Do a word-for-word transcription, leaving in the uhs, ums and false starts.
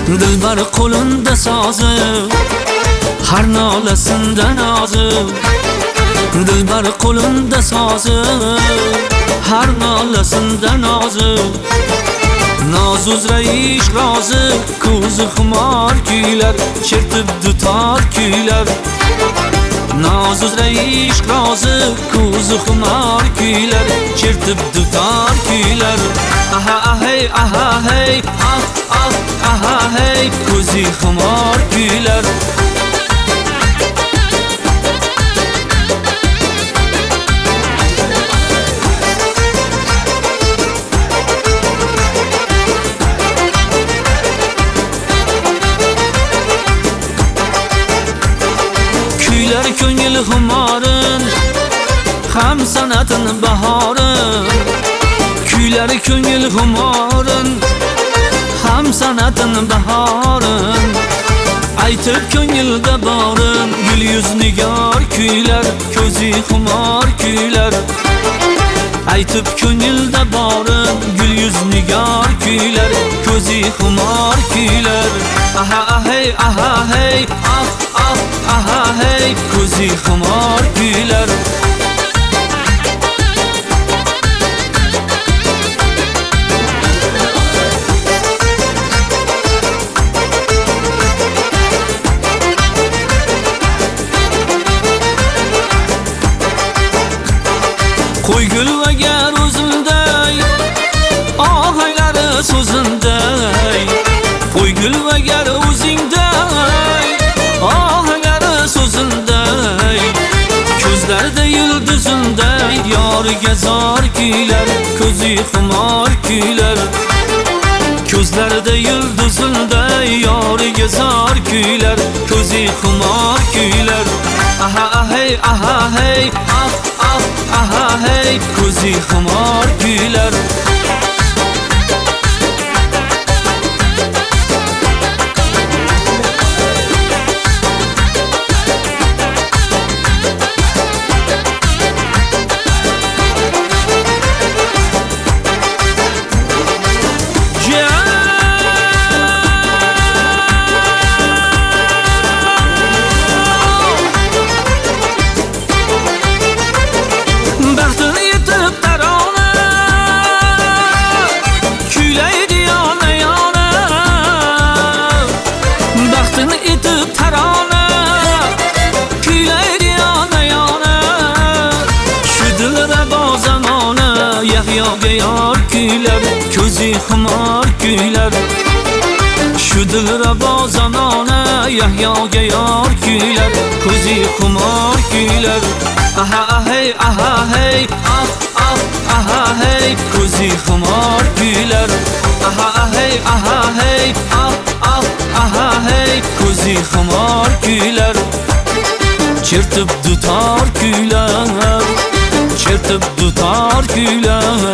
Dilbar qo'linda sozi, har nolasinda nozi. Dilbar qo'linda sozi, har nolasinda nozi. Noz uzra ish rozi, ko'zi xumor kuylar, chertib dutor kuylar. Noz uzra ish rozi, ko'zi xumor kuylar, chertib dutor kuylar. Aha hey, aha hey, ah ah aha hey, ko'zi xumor kuylar. Kuylar ko'ngil xumorin, ham sanatin bahorin. Kuylar ko'ngil xumorin, ham sanatin bahorin. Aytib ko'ngilda borin, gul yuz nigar kuylar, ko'zi xumor kuylar. Aytib ko'ngilda borin, gul yuz nigar kuylar, ko'zi xumor kuylar. Aha hey, aha hey, ah ah aha hey, ko'zi xumor kuylar. Qo'y gulvagar o'zimday, ohanglari so'zimday. Qo'y gulvagar o'zingday, ohanglari so'zimday. Ko'zlarda yulduzimday, yoriga zor kuylar, ko'zi xumor kuylar. Ko'zlarda yulduzimday, yoriga zor kuylar, ko'zi xumor kuylar. Aha hey, aha hey, ah ah aha hey, ko'zi xumor kuylar. Yahyoga yor kuylar, ko'zi xumor kuylar. Shu dilrabo zamona, Yahyoga yor kuylar, ko'zi xumor kuylar. Aha hey, aha hey, ah ah aha hey, ko'zi xumor kuylar. Aha hey, aha hey, ah ah aha hey, ko'zi xumor kuylar. Chertib dutor kuylar, chertib dutor kuylar.